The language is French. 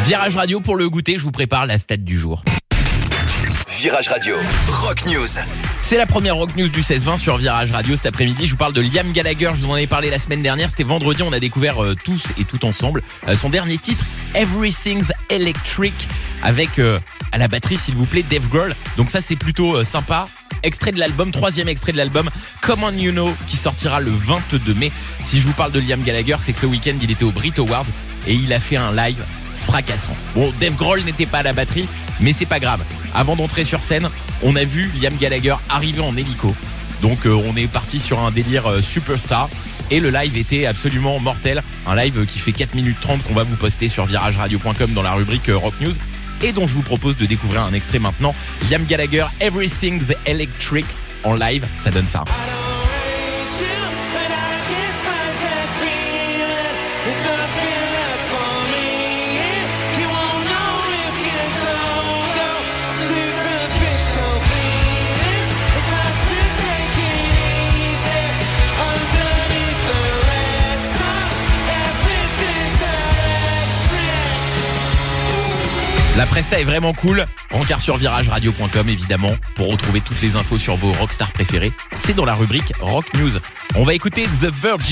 Virage Radio pour le goûter, je vous prépare la stat du jour. Virage Radio, Rock News. C'est la première Rock News du 16-20 sur Virage Radio. Cet après-midi, je vous parle de Liam Gallagher. Je vous en ai parlé la semaine dernière. C'était vendredi, on a découvert tous et tout ensemble son dernier titre, Everything's Electric, avec à la batterie, s'il vous plaît, Dave Grohl. Donc ça, c'est plutôt sympa. Extrait de l'album, troisième extrait de l'album Come On You Know, qui sortira le 22 mai. Si je vous parle de Liam Gallagher, c'est que ce week-end, il était au Brit Awards et il a fait un live fracassant. Bon, Dave Grohl n'était pas à la batterie, mais c'est pas grave. Avant d'entrer sur scène, on a vu Liam Gallagher arriver en hélico. Donc on est parti sur un délire superstar. Et le live était absolument mortel. Un live qui fait 4 minutes 30 qu'on va vous poster sur virageradio.com dans la rubrique Rock News. Et dont je vous propose de découvrir un extrait maintenant. Liam Gallagher, Everything's Electric en live, ça donne ça. La presta est vraiment cool. Rencard sur virageradio.com évidemment pour retrouver toutes les infos sur vos rockstars préférés. C'est dans la rubrique Rock News. On va écouter The Virgin.